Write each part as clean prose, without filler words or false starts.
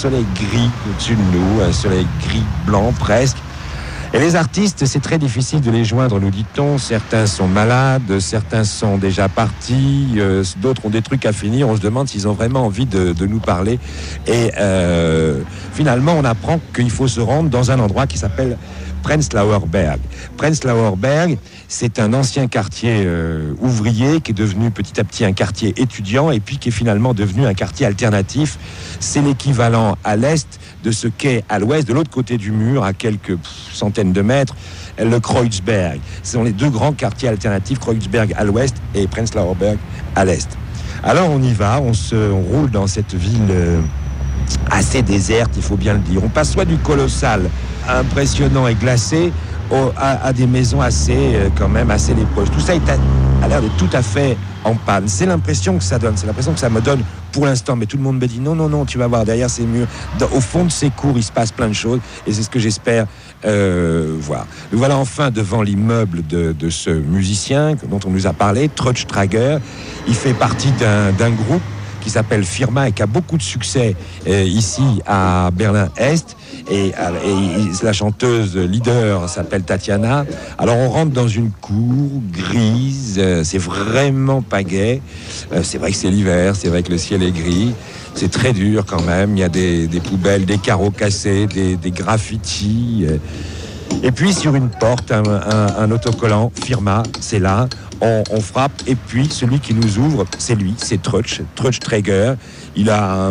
soleil gris au-dessus de nous, un soleil gris-blanc presque. Et les artistes, c'est très difficile de les joindre, nous dit-on. Certains sont malades, certains sont déjà partis, d'autres ont des trucs à finir. On se demande s'ils ont vraiment envie de nous parler. Et finalement, on apprend qu'il faut se rendre dans un endroit qui s'appelle Prenzlauer Berg. Prenzlauer Berg, c'est un ancien quartier ouvrier qui est devenu petit à petit un quartier étudiant et puis qui est finalement devenu un quartier alternatif. C'est l'équivalent à l'est de ce qu'est à l'ouest, de l'autre côté du mur, à quelques centaines de mètres, le Kreuzberg. Ce sont les deux grands quartiers alternatifs, Kreuzberg à l'ouest et Prenzlauer Berg à l'est. Alors on y va, on roule dans cette ville assez déserte, il faut bien le dire. On passe soit du colossal, impressionnant et glacé, à des maisons quand même assez lépreuses. Tout ça a l'air de tout à fait en panne. C'est l'impression que ça donne, c'est l'impression que ça me donne pour l'instant, mais tout le monde me dit non, tu vas voir, derrière ces murs, au fond de ces cours, il se passe plein de choses, et c'est ce que j'espère voir. Nous voilà enfin devant l'immeuble de ce musicien dont on nous a parlé, Trutch Traeger. Il fait partie d'un groupe qui s'appelle Firma et qui a beaucoup de succès ici à Berlin-Est. Et la chanteuse leader s'appelle Tatiana. Alors on rentre dans une cour grise, c'est vraiment pas gai. C'est vrai que c'est l'hiver, c'est vrai que le ciel est gris. C'est très dur quand même, il y a des poubelles, des carreaux cassés, des graffitis. Et puis sur une porte, un autocollant Firma, c'est là. On frappe et puis celui qui nous ouvre, c'est lui, c'est Trutch Traeger. Il a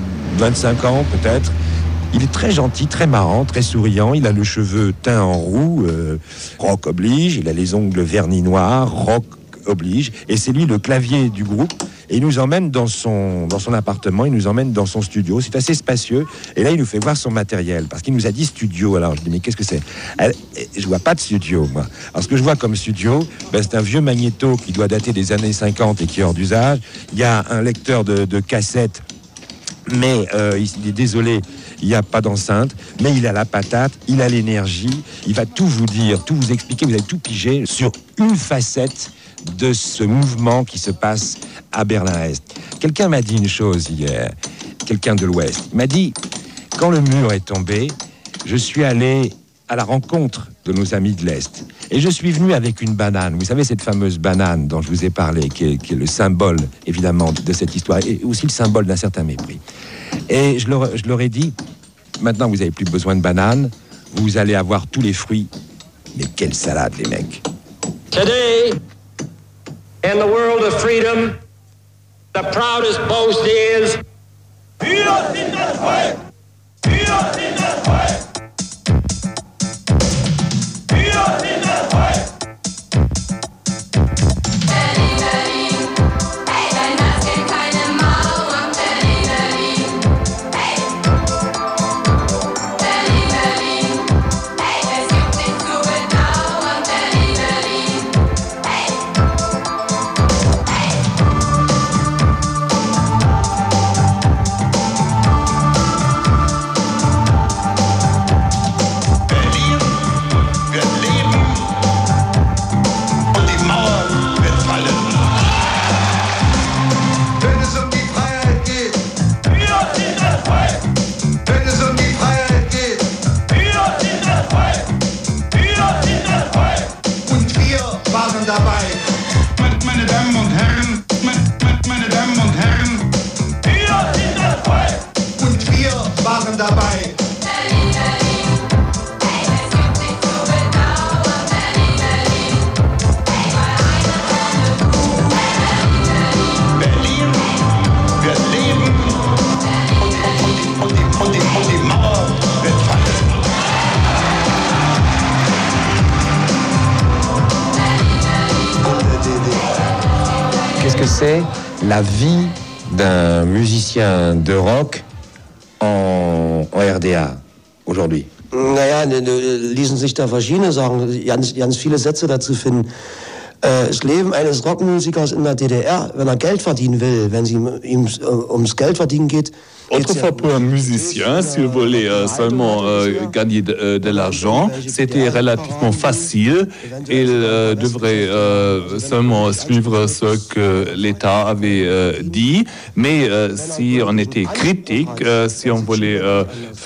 25 ans peut-être. Il est très gentil, très marrant, très souriant. Il a le cheveu teint en roux, rock oblige. Il a les ongles vernis noirs, rock oblige. Et c'est lui le clavier du groupe. Et il nous emmène dans son appartement, il nous emmène dans son studio. C'est assez spacieux. Et là, il nous fait voir son matériel. Parce qu'il nous a dit studio. Alors, je dis, mais qu'est-ce que c'est ? Je vois pas de studio, moi. Alors, ce que je vois comme studio, c'est un vieux magnéto qui doit dater des années 50 et qui est hors d'usage. Il y a un lecteur de cassettes, mais il est désolé, il n'y a pas d'enceinte, mais il a la patate, il a l'énergie. Il va tout vous dire, tout vous expliquer. Vous allez tout piger sur une facette de ce mouvement qui se passe à Berlin-Est. Quelqu'un m'a dit une chose hier, quelqu'un de l'Ouest. Il m'a dit, quand le mur est tombé, je suis allé à la rencontre de nos amis de l'Est. Et je suis venu avec une banane. Vous savez, cette fameuse banane dont je vous ai parlé, qui est le symbole, évidemment, de cette histoire, et aussi le symbole d'un certain mépris. Et je leur ai dit, maintenant vous n'avez plus besoin de banane, vous allez avoir tous les fruits. Mais quelle salade, les mecs. Today, in the world of freedom, the proudest boast is... Wir sind das Volk! Wir sind das Volk! Wir sind das Volk! Berlin, Berlin, hey, dein Herz kennt keine Mauern. Berlin, Berlin, hey. Berlin, Berlin, hey, es gibt nichts zu bedauern. Berlin, Berlin, hey. Berlin wird leben und die Mauer wird fallen. Wenn es um die Freiheit geht, Wir sind das Volk! wenn es um die Freiheit geht, Wir sind das Volk! Wir sind das Volk! und wir waren dabei. Meine Damen und Herren, meine Damen und Herren, Wir sind das Volk! und wir waren dabei. Berlin, Berlin, hey, es gibt nichts zu bedauern. Berlin, Berlin, hey, weil einer Sonne gut. Berlin, Berlin, Berlin wird leben und die Mauer wird fallen. Qu'est-ce que c'est la vie d'un musicien de rock en RDA aujourd'hui? Naja, ließen sich da verschiedene Sachen, ganz viele Sätze dazu finden. Das Leben eines Rockmusikers in der DDR, wenn er Geld verdienen will, wenn es ihm ums Geld verdienen geht, Autrefois, pour un musicien, s'il voulait seulement gagner de l'argent, c'était relativement facile. Il devrait seulement suivre ce que l'État avait dit. Mais si on était critique, si on voulait